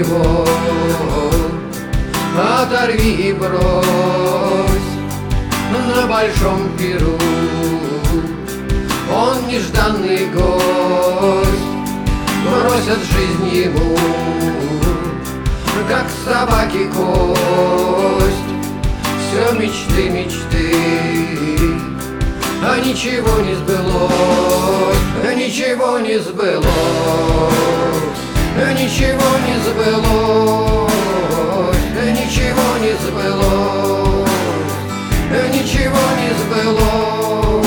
него, оторви и брось на большом пиру. Он нежданный гость, бросят жизнь ему, как собаке кость. Все мечты, мечты, а ничего не сбылось, ничего не сбылось, ничего не сбылось, ничего не сбылось, ничего не сбылось.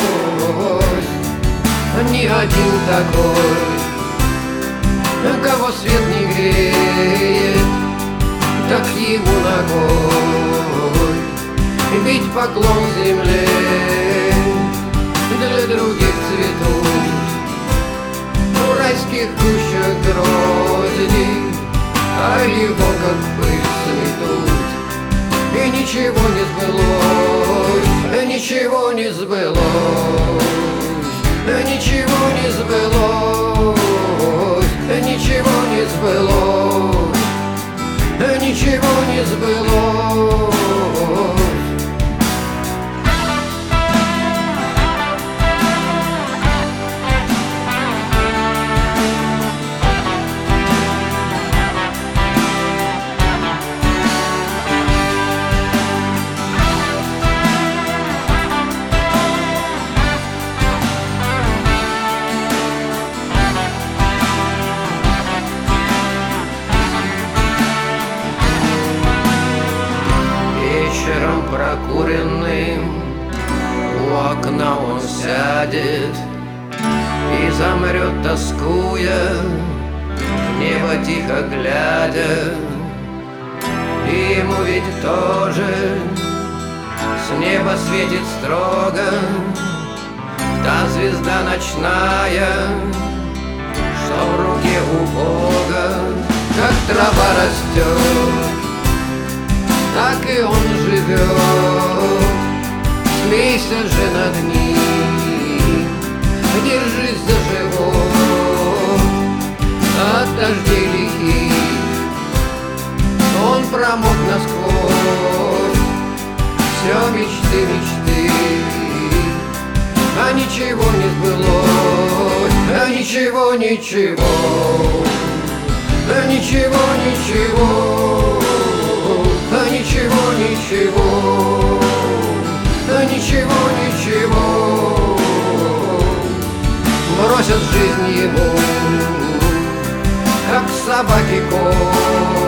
Ни один такой, кого свет не греет, так ему ногой бить поклон земле. Для других цветут в райских кущах грозди, а его как пыль сметут. И ничего не сбылось, ничего не сбылось, ничего не сбылось, ничего не сбылось, ничего не сбылось. Вечером прокуренным у окна он сядет и замрет, тоскуя, в небо тихо глядя. И ему ведь тоже с неба светит строго та звезда ночная, что в руке у Бога. Как трава растет, так и он живет. Смейся же над ним, держись за живот от дождей лихих. Он промок насквозь, все мечты, мечты, а ничего не сбылось, а ничего, ничего, а ничего, ничего, а ничего, ничего, а ничего, ничего. Бросят жизнь ему, как собаке кость.